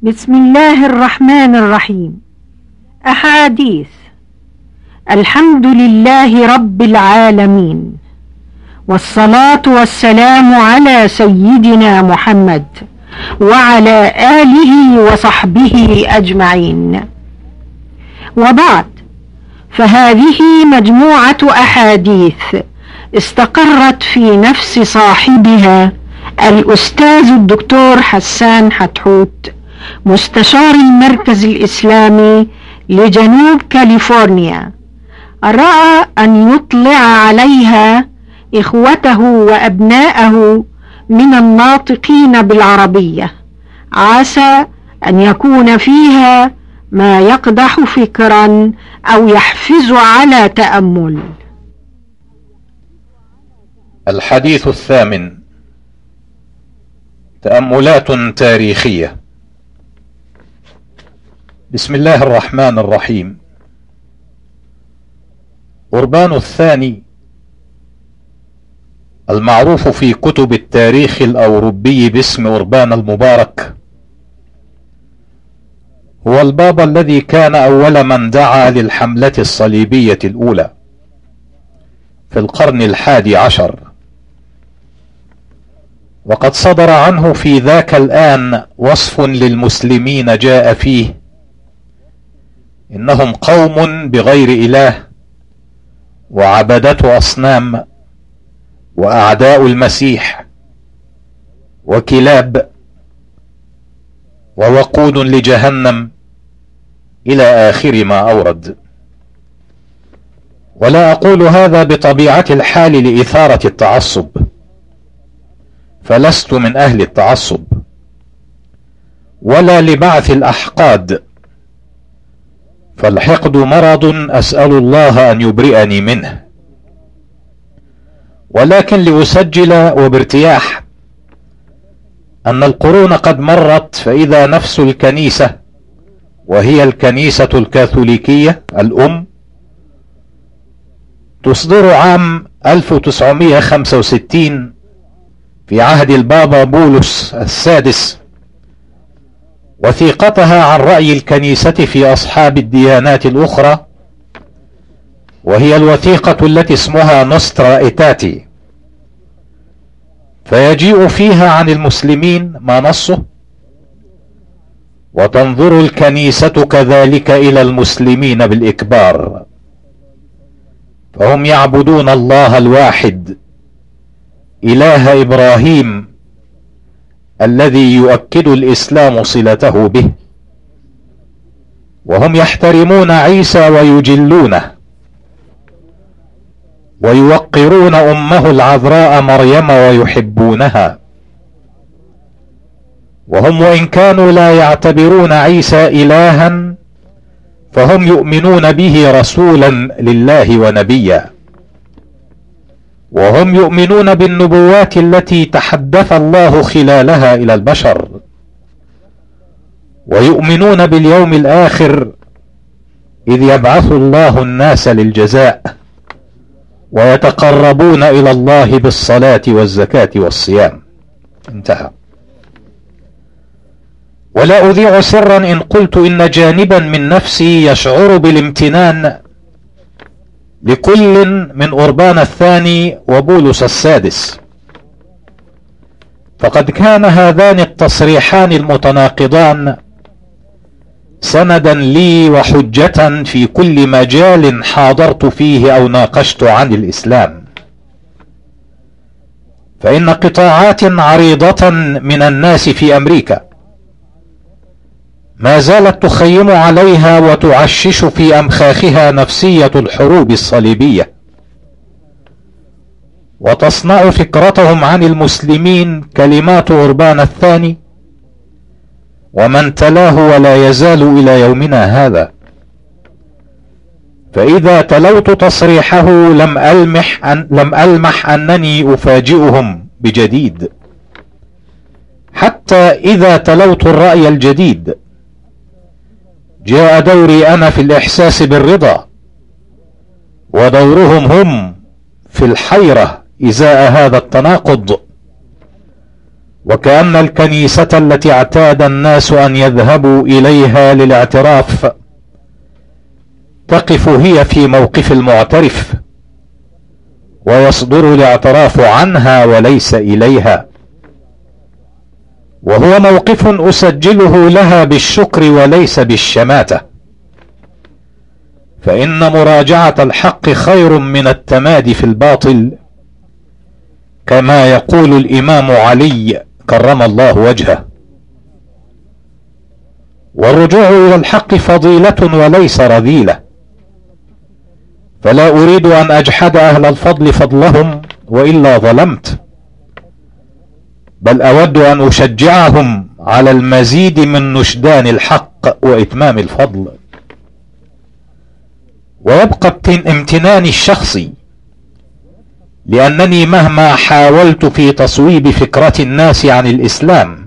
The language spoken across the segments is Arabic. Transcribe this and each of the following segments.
بسم الله الرحمن الرحيم. أحاديث. الحمد لله رب العالمين، والصلاة والسلام على سيدنا محمد وعلى آله وصحبه أجمعين، وبعد، فهذه مجموعة أحاديث استقرت في نفس صاحبها الأستاذ الدكتور حسان حتحوت، مستشار المركز الإسلامي لجنوب كاليفورنيا، رأى أن يطلع عليها إخوته وأبناءه من الناطقين بالعربية، عسى أن يكون فيها ما يقدح فكرا أو يحفز على تأمل. الحديث الثامن: تأملات تاريخية. بسم الله الرحمن الرحيم. أوربان الثاني المعروف في كتب التاريخ الأوروبي باسم أوربان المبارك هو البابا الذي كان أول من دعا للحملة الصليبية الأولى في القرن 11، وقد صدر عنه في ذاك الآن وصف للمسلمين جاء فيه: إنهم قوم بغير إله وعبدة أصنام وأعداء المسيح وكلاب ووقود لجهنم إلى آخر ما أورد. ولا أقول هذا بطبيعة الحال لإثارة التعصب، فلست من أهل التعصب، ولا لبعث الأحقاد، فالحقد مرض أسأل الله أن يبرئني منه، ولكن لأسجل وبارتياح أن القرون قد مرت، فإذا نفس الكنيسة، وهي الكنيسة الكاثوليكية الأم، تصدر عام 1965 في عهد البابا بولس السادس وثيقتها عن رأي الكنيسة في أصحاب الديانات الأخرى، وهي الوثيقة التي اسمها نوسترا إيتاتي، فيجيء فيها عن المسلمين ما نصه: وتنظر الكنيسة كذلك إلى المسلمين بالإكبار، فهم يعبدون الله الواحد إله إبراهيم الذي يؤكد الإسلام صلته به، وهم يحترمون عيسى ويجلونه ويوقرون أمه العذراء مريم ويحبونها، وهم وإن كانوا لا يعتبرون عيسى إلها فهم يؤمنون به رسولا لله ونبيا، وهم يؤمنون بالنبوات التي تحدث الله خلالها إلى البشر، ويؤمنون باليوم الآخر إذ يبعث الله الناس للجزاء، ويتقربون إلى الله بالصلاة والزكاة والصيام. انتهى. ولا أذيع سرا إن قلت إن جانبا من نفسي يشعر بالامتنان لكل من أوربان الثاني وبولس السادس، فقد كان هذان التصريحان المتناقضان سندا لي وحجة في كل مجال حاضرت فيه أو ناقشت عن الإسلام، فإن قطاعات عريضة من الناس في أمريكا ما زالت تخيم عليها وتعشش في أمخاخها نفسية الحروب الصليبية، وتصنع فكرتهم عن المسلمين كلمات أوربان الثاني ومن تلاه ولا يزال إلى يومنا هذا. فإذا تلوت تصريحه لم ألمح أنني أفاجئهم بجديد، حتى إذا تلوت الرأي الجديد جاء دوري أنا في الإحساس بالرضا، ودورهم هم في الحيرة إزاء هذا التناقض. وكأن الكنيسة التي اعتاد الناس أن يذهبوا إليها للاعتراف تقف هي في موقف المعترف، ويصدر الاعتراف عنها وليس إليها، وهو موقف أسجله لها بالشكر وليس بالشماتة، فإن مراجعة الحق خير من التمادي في الباطل، كما يقول الإمام علي كرم الله وجهه. والرجوع إلى الحق فضيلة وليس رذيلة، فلا أريد أن أجحد أهل الفضل فضلهم وإلا ظلمت، بل أود أن أشجعهم على المزيد من نشدان الحق وإتمام الفضل. ويبقى امتناني الشخصي، لأنني مهما حاولت في تصويب فكرة الناس عن الإسلام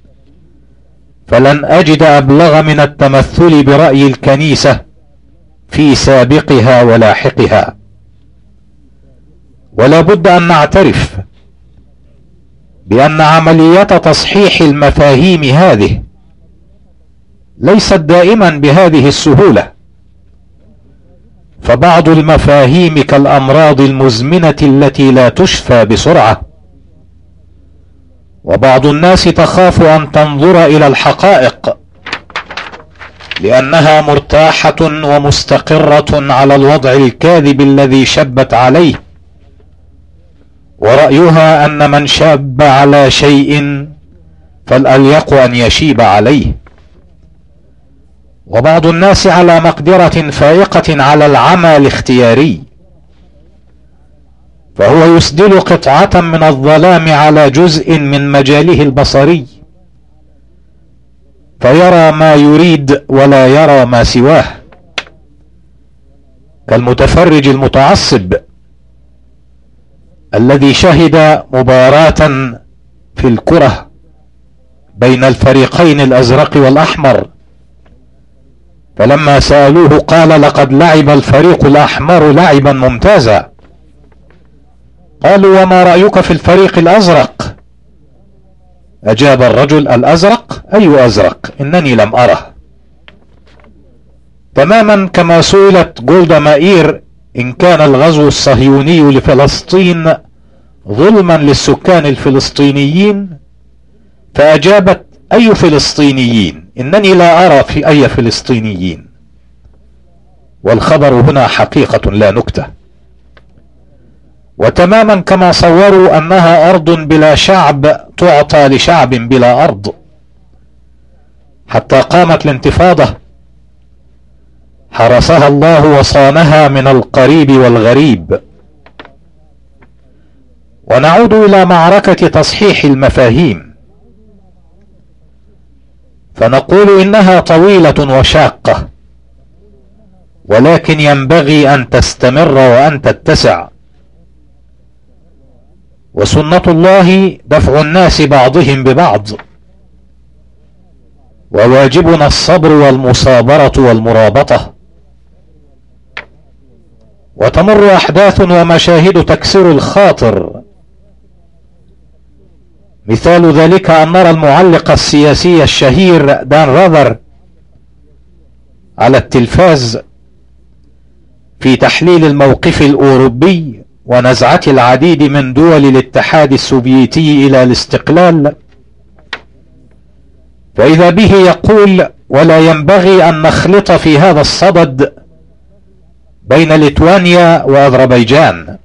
فلن أجد أبلغ من التمثل برأي الكنيسة في سابقها ولاحقها. ولا بد أن نعترف بأن عملية تصحيح المفاهيم هذه ليست دائما بهذه السهولة، فبعض المفاهيم كالأمراض المزمنة التي لا تشفى بسرعة، وبعض الناس تخاف أن تنظر إلى الحقائق لأنها مرتاحة ومستقرة على الوضع الكاذب الذي شبت عليه، ورأيها أن من شاب على شيء فالأليق أن يشيب عليه. وبعض الناس على مقدرة فائقة على العمى الاختياري، فهو يسدل قطعة من الظلام على جزء من مجاله البصري، فيرى ما يريد ولا يرى ما سواه، كالمتفرج المتعصب الذي شهد مباراة في الكرة بين الفريقين الأزرق والأحمر، فلما سألوه قال: لقد لعب الفريق الأحمر لعبا ممتازا. قالوا: وما رأيك في الفريق الأزرق؟ أجاب الرجل: الأزرق؟ أي أزرق؟ إنني لم أره. تماما كما سئلت جولدا مائير إن كان الغزو الصهيوني لفلسطين ظلما للسكان الفلسطينيين، فأجابت: أي فلسطينيين؟ إنني لا أرى في أي فلسطينيين. والخبر هنا حقيقة لا نكتة. وتماما كما صوروا أنها أرض بلا شعب تعطى لشعب بلا أرض، حتى قامت الانتفاضة حرسها الله وصانها من القريب والغريب. ونعود إلى معركة تصحيح المفاهيم، فنقول إنها طويلة وشاقة، ولكن ينبغي أن تستمر وأن تتسع. وسنة الله دفع الناس بعضهم ببعض، وواجبنا الصبر والمصابرة والمرابطة. وتمر أحداث ومشاهد تكسر الخاطر، مثال ذلك أن نرى المعلق السياسي الشهير دان راذر على التلفاز في تحليل الموقف الأوروبي ونزعة العديد من دول الاتحاد السوفيتي إلى الاستقلال، فإذا به يقول: ولا ينبغي أن نخلط في هذا الصدد بين ليتوانيا وأذربيجان،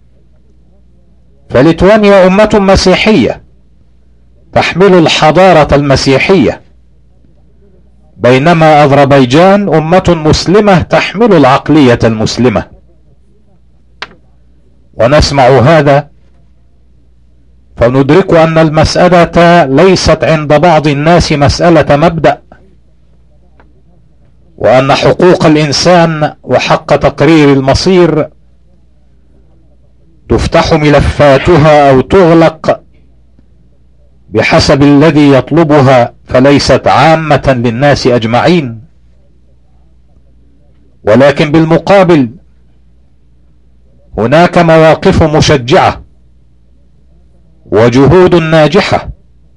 فليتوانيا أمة مسيحية تحمل الحضارة المسيحية، بينما أذربيجان أمة مسلمة تحمل العقلية المسلمة. ونسمع هذا فندرك أن المسألة ليست عند بعض الناس مسألة مبدأ، وأن حقوق الإنسان وحق تقرير المصير تفتح ملفاتها أو تغلق بحسب الذي يطلبها، فليست عامة للناس أجمعين. ولكن بالمقابل هناك مواقف مشجعة وجهود ناجحة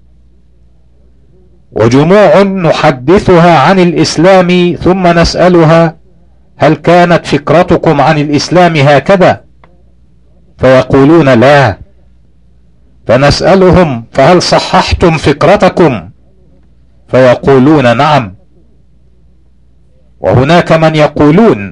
وجموع نحدثها عن الإسلام ثم نسألها: هل كانت فكرتكم عن الإسلام هكذا؟ فيقولون لا. فنسألهم: فهل صححتم فكرتكم؟ فيقولون نعم. وهناك من يقولون: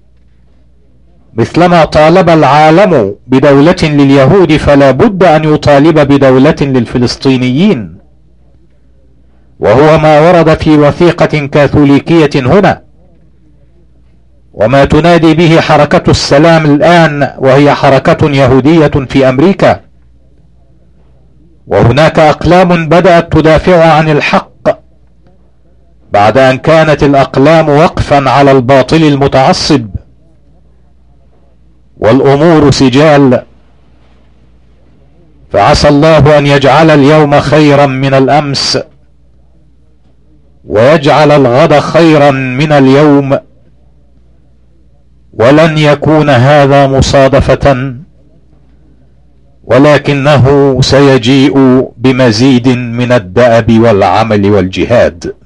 مثلما طالب العالم بدولة لليهود فلا بد أن يطالب بدولة للفلسطينيين، وهو ما ورد في وثيقة كاثوليكية هنا، وما تنادي به حركة السلام الآن، وهي حركة يهودية في أمريكا. وهناك أقلام بدأت تدافع عن الحق بعد أن كانت الأقلام وقفا على الباطل المتعصب. والأمور سجال، فعسى الله أن يجعل اليوم خيرا من الأمس، ويجعل الغد خيرا من اليوم، ولن يكون هذا مصادفة، ولكنه سيجيء بمزيد من الدأب والعمل والجهاد.